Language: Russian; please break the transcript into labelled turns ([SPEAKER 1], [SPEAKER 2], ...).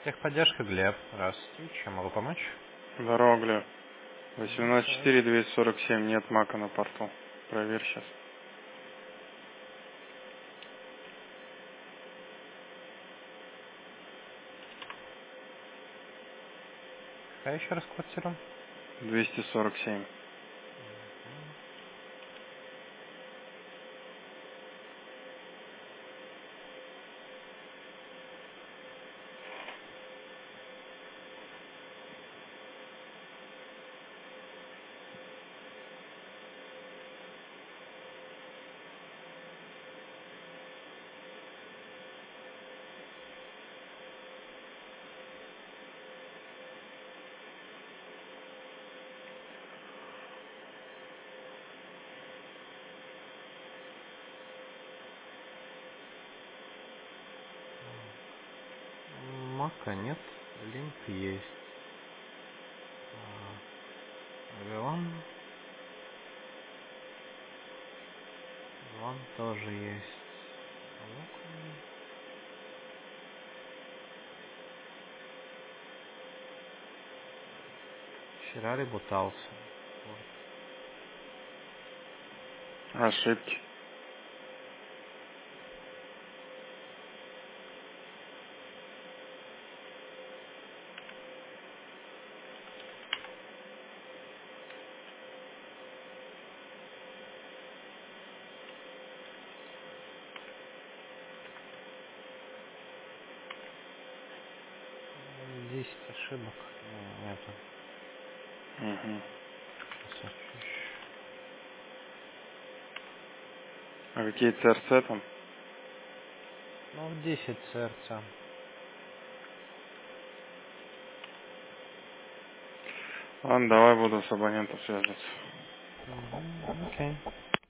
[SPEAKER 1] Техподдержка, Глеб. Здравствуйте. Чем могу помочь?
[SPEAKER 2] Здорово, Глеб. 18.4.247. Нет мака на порту. Проверь сейчас.
[SPEAKER 1] Какая еще раз квартира?
[SPEAKER 2] 247.
[SPEAKER 1] Мака нет. Линк есть. Вилан. Вилан тоже есть. Феррари Буталс.
[SPEAKER 2] Ошибки.
[SPEAKER 1] Десять ошибок. Нету.
[SPEAKER 2] Угу.
[SPEAKER 1] Посмотрю.
[SPEAKER 2] А какие ЦРЦ там?
[SPEAKER 1] Ну, в 10 сердца.
[SPEAKER 2] Ладно, давай буду с абонентом связываться.
[SPEAKER 1] Окей.